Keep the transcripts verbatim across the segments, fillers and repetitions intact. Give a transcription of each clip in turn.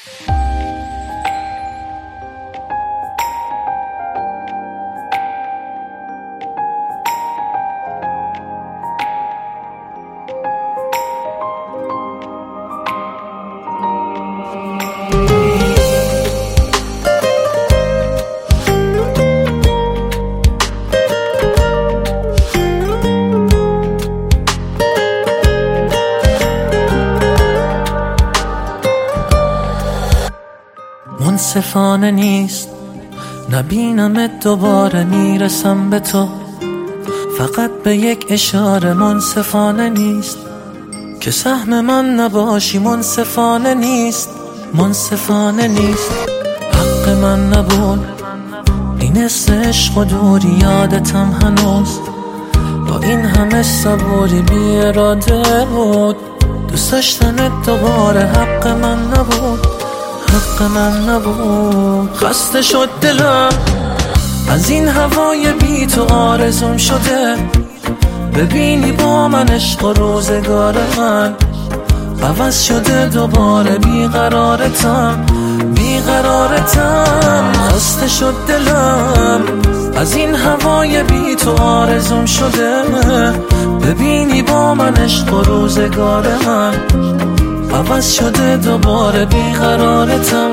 منصفانه نیست نبینمت دوباره، میرسم به تو فقط به یک اشاره. منصفانه نیست که سهم من نباشی، منصفانه نیست، منصفانه نیست. حق من نبود این حس عشق و دوری، یادتم هنوز با این همه صبوری بی اراده بود. دوست داشتنت دوباره حق من نبود، حق من نبود. خسته شد دلم از این هوای بی تو، آرزوم شده ببینی با من عشق و روزگار من عوض شده دوباره. بیقرارتم بیقرارتم خسته شد دلم از این هوای بی تو، آرزوم شده ببینی با من عشق و روزگار من عوض شده دوباره. بیقرارتم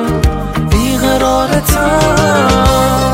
بیقرارتم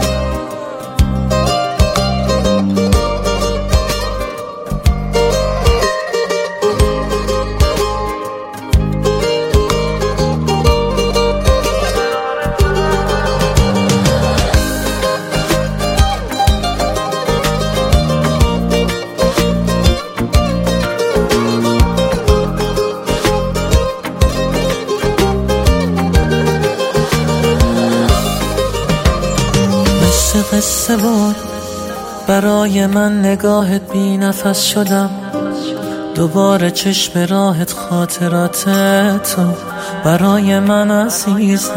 قصه بود برای من، نگاهت بی نفس شدم دوباره، چشم راهت خاطرات تو برای من عزیزه.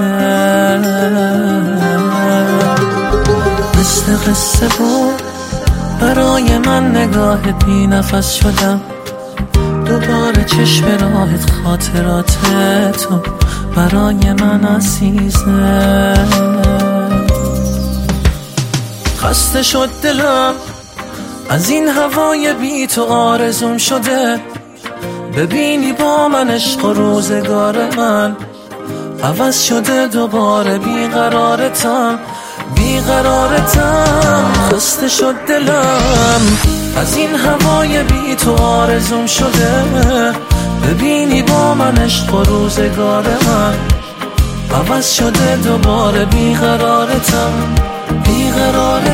مثل قصه بود برای من، نگاهت بی نفس شدم دوباره، چشم راهت خاطرات تو برای من عزیزه. خسته شد دلم از این هوای بی تو، آرزوم شده ببینی با من عشق و روزگار من عوض شده دوباره. بیقرارتم بیقرارتم خسته شد دلم از این هوای بی تو، آرزوم شده ببینی با من عشق و روزگار من عوض شده دوباره. بیقرارتم بیقرارتم